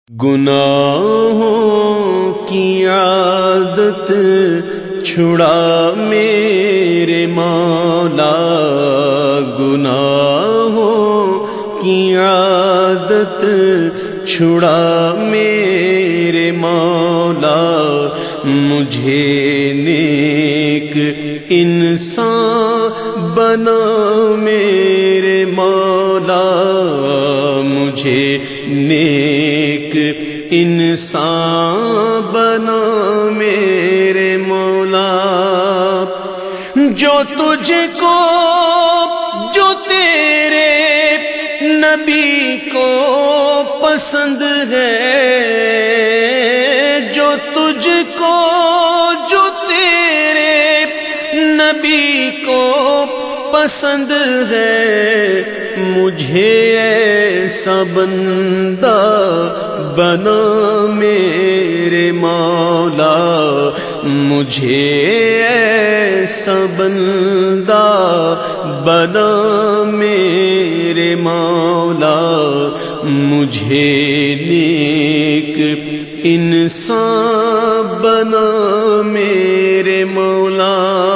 گناہوں کی عادت چھڑا میرے مولا، گناہوں کی عادت چھڑا میرے مولا، مجھے نیک انسان بنا میرے مولا، مجھے نیک انسان بنا میرے مولا، جو تجھ کو جو تیرے نبی کو پسند ہے، جو تجھ کو جو تیرے نبی کو پسند ہے، مجھے ایسا بندہ بنا میرے مولا، مجھے ایسا بندہ بنا میرے مولا، مجھے نیک انسان بنا میرے مولا،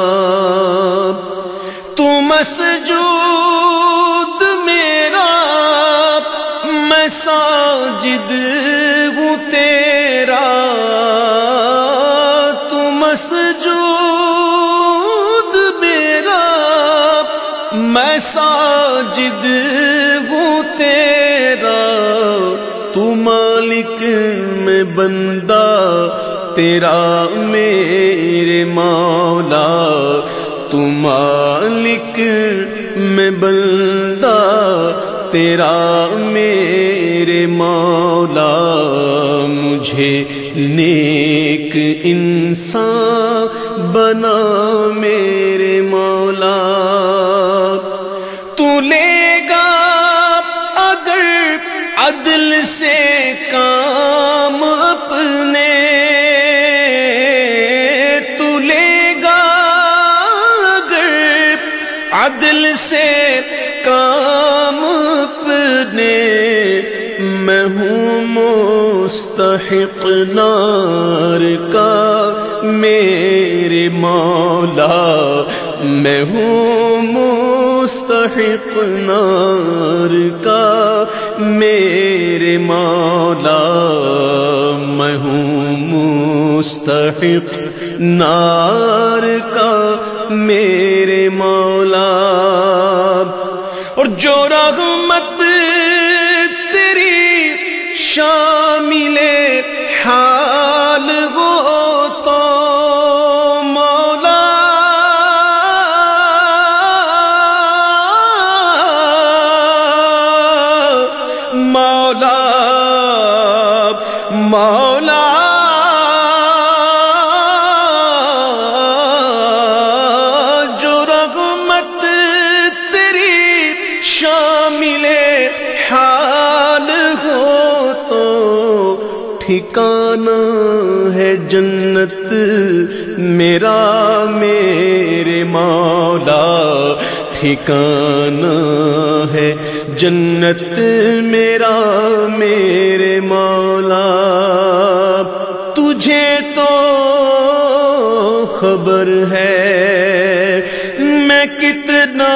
تو مسجود میرا میں ساجد ہوں تیرا، تو مسجود میرا میں ساجد ہوں تیرا، تو مالک میں بندہ تیرا میرے مولا، تو مالک میں بندہ تیرا میرے مولا، مجھے نیک انسان بنا میرے مولا، تو لے گا اگر عدل سے کام اپنے، تو لے گا اگر عدل سے کام اپنے، میں ہوں مستحق نار کا میرے مولا، میں ہوں مستحق نار کا میرے مولا، میں ہوں مستحق نار کا میرے مولا، اور جو رحمت تیری شامل حال ہو تو مولا، مولا مولا شامل حال ہو تو ٹھکانہ ہے جنت میرا میرے مولا، ٹھکانہ ہے جنت میرا میرے مولا، تجھے تو خبر ہے میں کتنا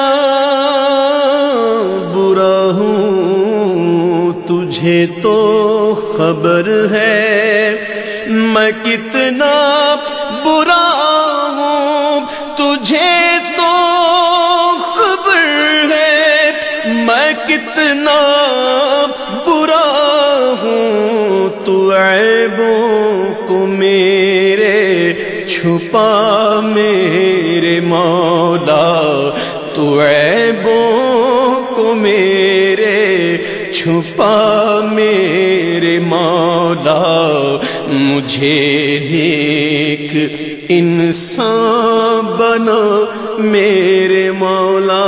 برا ہوں، تجھے تو خبر ہے میں کتنا برا ہوں، تجھے تو خبر ہے میں کتنا برا ہوں، تو عیبوں کو میرے چھپا میرے مولا، تو عیبوں کو میرے چھپا میرے مولا، مجھے نیک انسان بنا میرے مولا،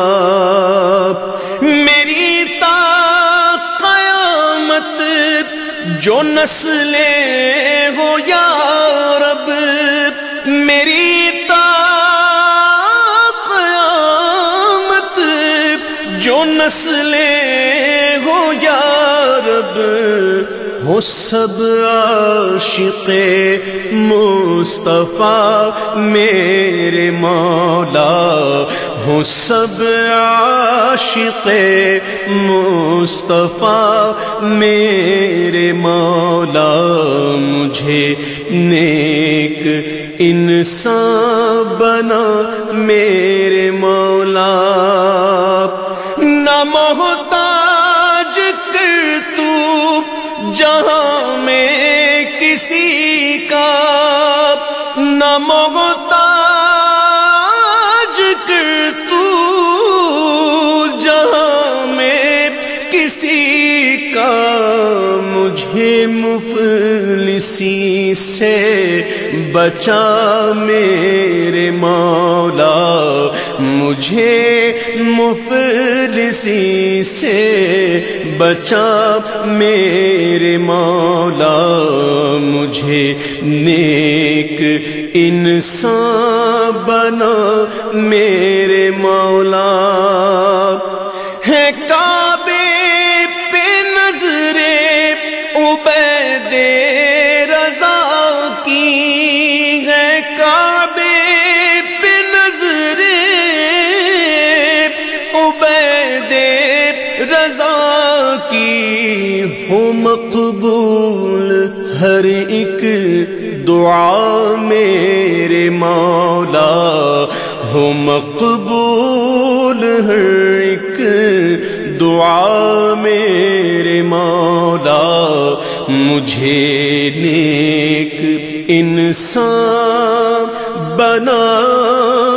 میری تا قیامت جو نسلیں ہو یا رب، میری تا قیامت جو نسلیں ہو یا رب، ہو سب عاشق مصطفیٰ میرے مولا، ہو سب عاشق مصطفیٰ میرے مولا، مجھے نیک انسان بنا میرے مولا، نہ محتاج کر تو جہاں میں کسی کا، نہ محتاج کر تو جہاں میں کسی کا، مجھے مفلسی سے بچا میرے مولا، مجھے مفلسی سے بچا میرے مولا، مجھے نیک انسان بنا میرے مولا، ہے کعبے پہ نظر عبید رضا کی، ہے کعبے پہ نظر عبید رضا کی، ہو مقبول ہر ایک دعا میرے مولا، ہو مقبول ہر ایک دعا میرے مولا، مجھے نیک انسان بنا